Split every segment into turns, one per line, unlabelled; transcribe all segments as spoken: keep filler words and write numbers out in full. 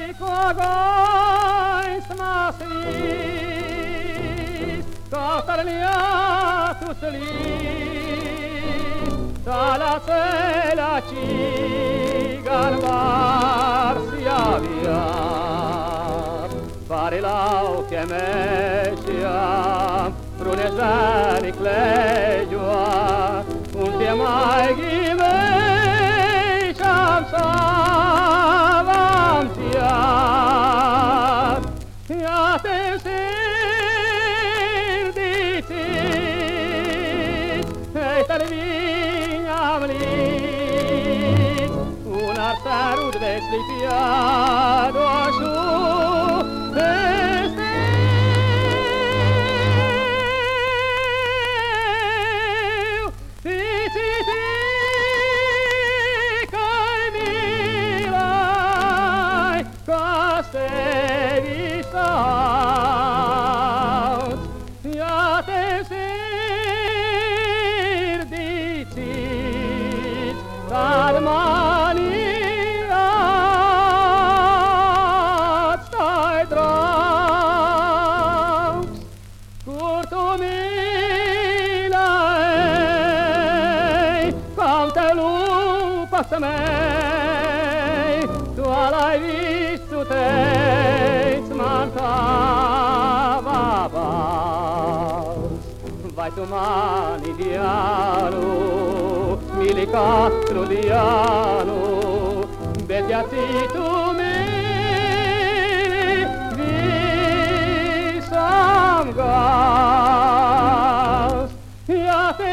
Kogoś smaslis, Catarliatus lis, Talasela cigan varsia via, Parilau kemesia, Brunezani klejoa, Unde mai ghimei și-am savam tiat, Iată sirdițit, Ei talviņam līdz, Un ar sarut veslipia došu, Este Stevi saut, Iată sirdițit, Armaniat stai draugs, Curtumilaei, Kam te lupas mei, Tu alai vistu teici man tava vals. Vai tu mani dianu, mili katru dianu, bet ja tu mili visam gals. Ja te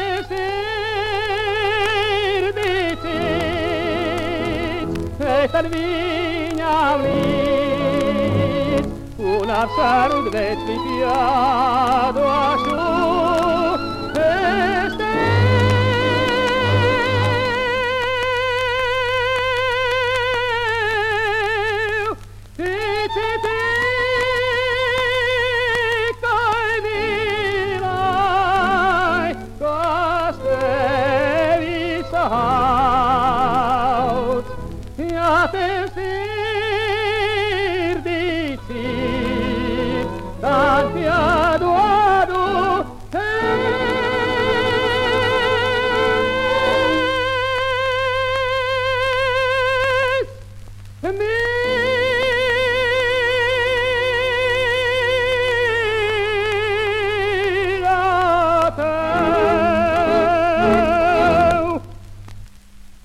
sirdițit, ei talviņam līdz, Un ar sarut veți fi piadoašu,